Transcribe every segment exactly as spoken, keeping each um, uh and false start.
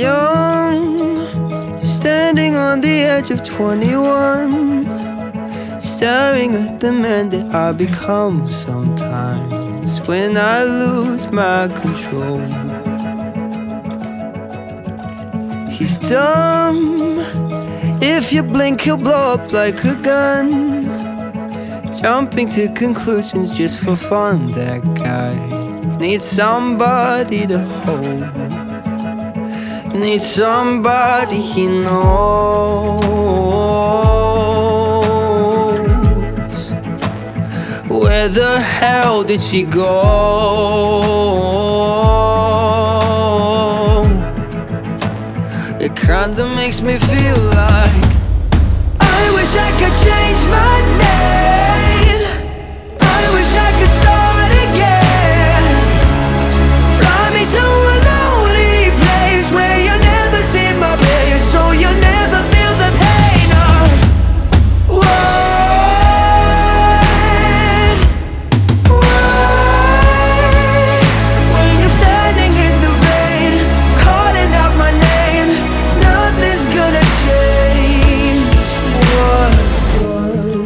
Young, standing on the edge of twenty-one, staring at the man that I become sometimes when I lose my control. He's dumb. If you blink, he'll blow up like a gun. Jumping to conclusions just for fun. That guy needs somebody to hold. Needs somebody he knows. Where the hell did she go? It kinda makes me feel like I wish I could change my name. I wish I could start again. Fly me to a lonely place where you never see my face, so you never feel the pain of what? What? When you're standing in the rain, calling out my name, nothing's gonna change what was.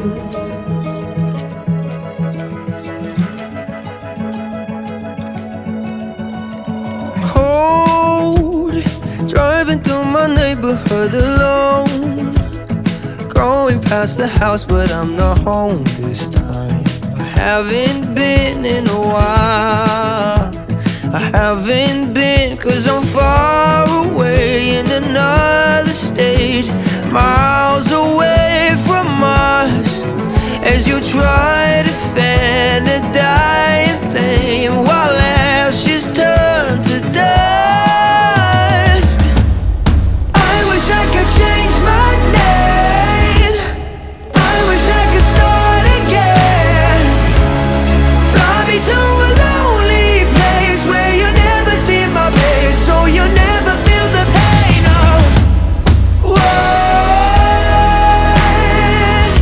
Cold, driving through my neighborhood alone, going past the house but I'm not home this time. I haven't been in a while. I haven't been cause I'm far away in another state, miles away from us, as you try to fan a dying flame while ashes turn to dust. I wish I could change my name. I wish I could start again. Fly me to a lonely place where you never see my face, so you never feel the pain of what?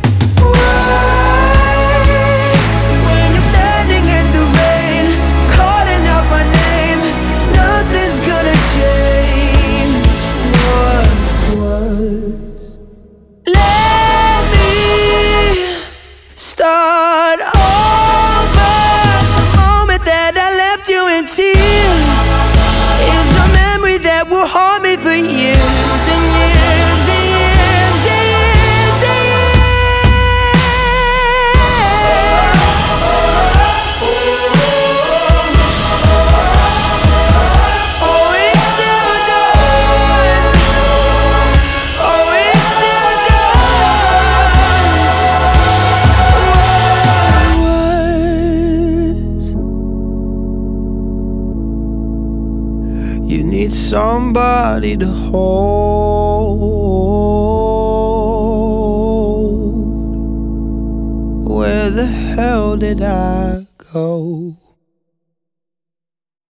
What? When you're standing in the rain, calling out my name, nothing's gonna change what was. Let me start over. The moment that I left you in tears is a memory that will haunt me for years and years and years and years and years. Oh, it still does. Oh, it still does. What was? You need somebody to hold. Where the hell did I go?